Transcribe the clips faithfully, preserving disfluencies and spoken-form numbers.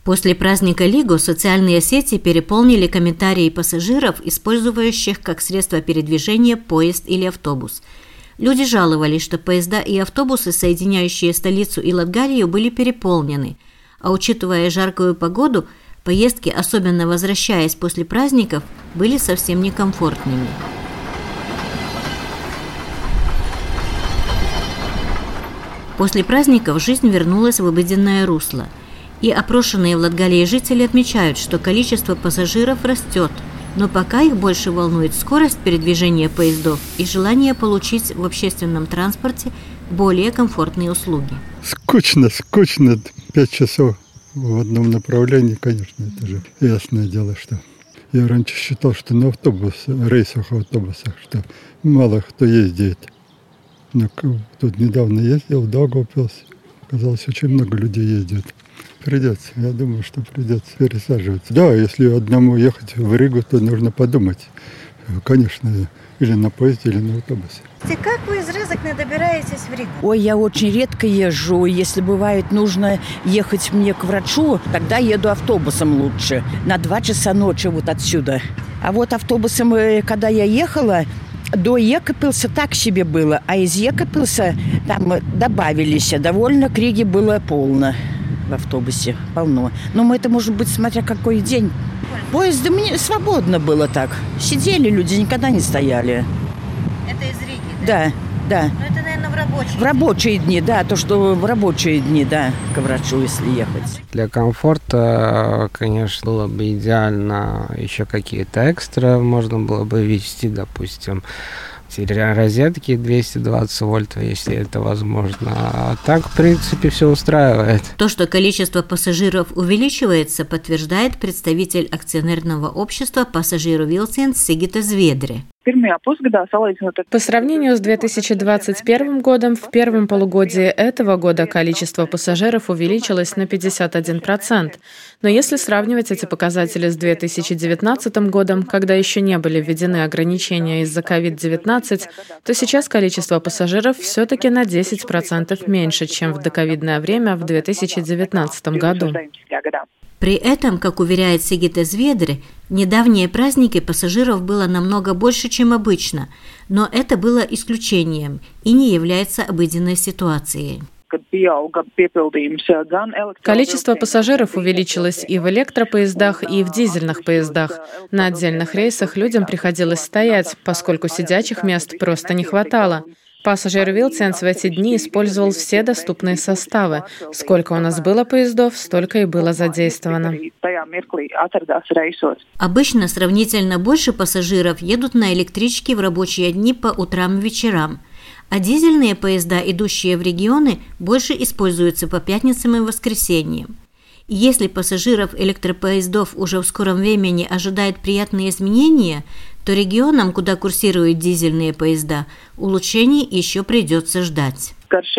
После праздника Лиго социальные сети переполнили комментарии пассажиров, использующих как средство передвижения поезд или автобус. Люди жаловались, что поезда и автобусы, соединяющие столицу и Латгалию, были переполнены, а учитывая жаркую погоду, поездки, особенно возвращаясь после праздников, были совсем некомфортными. После праздников жизнь вернулась в обыденное русло. И опрошенные в Латгалии жители отмечают, что количество пассажиров растет, но пока их больше волнует скорость передвижения поездов и желание получить в общественном транспорте более комфортные услуги. Скучно, скучно. Пять часов в одном направлении, конечно, это же ясное дело, что... Я раньше считал, что на автобус, рейсах автобусах, что мало кто ездит. Но тут недавно ездил, в Даугавпилс. Оказалось, очень много людей ездит. Придется, я думаю, что придется пересаживаться. Да, если одному ехать в Ригу, то нужно подумать. Конечно, или на поезде, или на автобусе. Как вы из Рязани добираетесь в Ригу? Ой, я очень редко езжу. Если бывает нужно ехать мне к врачу, тогда еду автобусом лучше. На два часа ночи вот отсюда. А вот автобусом, когда я ехала, до Екапилса так себе было, а из Екапилса там добавились. Довольно к Риге было полно. В автобусе полно. Но мы это, может быть, смотря какой день. Поезд мне свободно было так. Сидели люди, никогда не стояли. Это из Риги, да? Да, да. Но это, наверное, в рабочие В рабочие дни, да. То, что в рабочие дни, да, к врачу, если ехать. Для комфорта, конечно, было бы идеально еще какие-то экстра можно было бы ввести, допустим, розетки двести двадцать вольт, если это возможно. А так, в принципе, все устраивает. То, что количество пассажиров увеличивается, подтверждает представитель акционерного общества «Пассажиру Vilciens» Сигита Зведре. По сравнению с две тысячи двадцать первым годом, в первом полугодии этого года количество пассажиров увеличилось на пятьдесят один процент. Но если сравнивать эти показатели с две тысячи девятнадцатым годом, когда еще не были введены ограничения из-за ковид девятнадцать, то сейчас количество пассажиров все-таки на десять процентов меньше, чем в доковидное время в две тысячи девятнадцатом году. При этом, как уверяет Сигита Зведре, недавние праздники пассажиров было намного больше, чем обычно, но это было исключением и не является обыденной ситуацией. Количество пассажиров увеличилось и в электропоездах, и в дизельных поездах. На отдельных рейсах людям приходилось стоять, поскольку сидячих мест просто не хватало. «Пассажир Vilciens» в эти дни использовал все доступные составы. Сколько у нас было поездов, столько и было задействовано. Обычно сравнительно больше пассажиров едут на электричке в рабочие дни по утрам и вечерам, а дизельные поезда, идущие в регионы, больше используются по пятницам и воскресеньям. И если пассажиров электропоездов уже в скором времени ожидают приятные изменения, то регионам, куда курсируют дизельные поезда, улучшений еще придется ждать.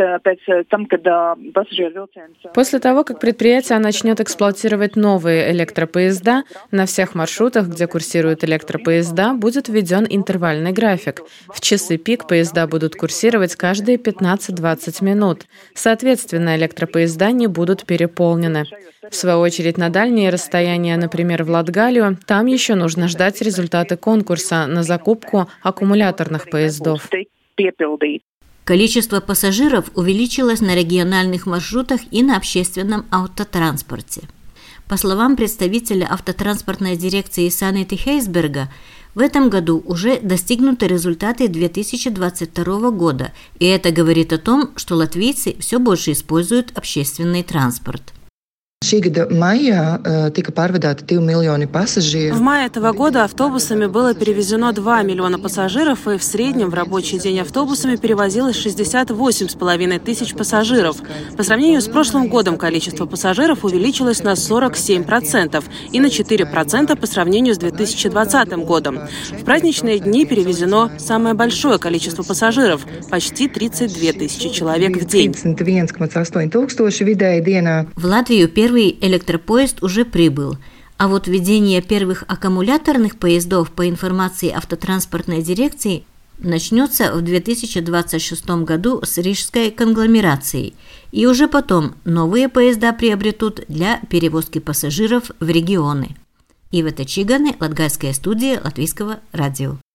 После того, как предприятие начнет эксплуатировать новые электропоезда, на всех маршрутах, где курсируют электропоезда, будет введен интервальный график. В часы пик поезда будут курсировать каждые пятнадцать-двадцать минут. Соответственно, электропоезда не будут переполнены. В свою очередь, на дальние расстояния, например, в Латгалию, там еще нужно ждать результаты конкурса на закупку аккумуляторных поездов. Количество пассажиров увеличилось на региональных маршрутах и на общественном автотранспорте. По словам представителя автотранспортной дирекции Санити Хейсберга, в этом году уже достигнуты результаты две тысячи двадцать второго года, и это говорит о том, что латвийцы все больше используют общественный транспорт. В мае этого года автобусами было перевезено два миллиона пассажиров, и в среднем в рабочий день автобусами перевозилось шестьдесят восемь с половиной тысяч пассажиров. По сравнению с прошлым годом количество пассажиров увеличилось на сорок семь процентов и на четыре процента по сравнению с две тысячи двадцатым годом. В праздничные дни перевезено самое большое количество пассажиров – почти тридцать две тысячи человек в день. В Латвию первый Первый электропоезд уже прибыл, а вот введение первых аккумуляторных поездов, по информации автотранспортной дирекции, начнется в две тысячи двадцать шестом году с рижской конгломерацией, И уже потом новые поезда приобретут для перевозки пассажиров в регионы. Ивета Чиганы, Латгальская студия Латвийского радио.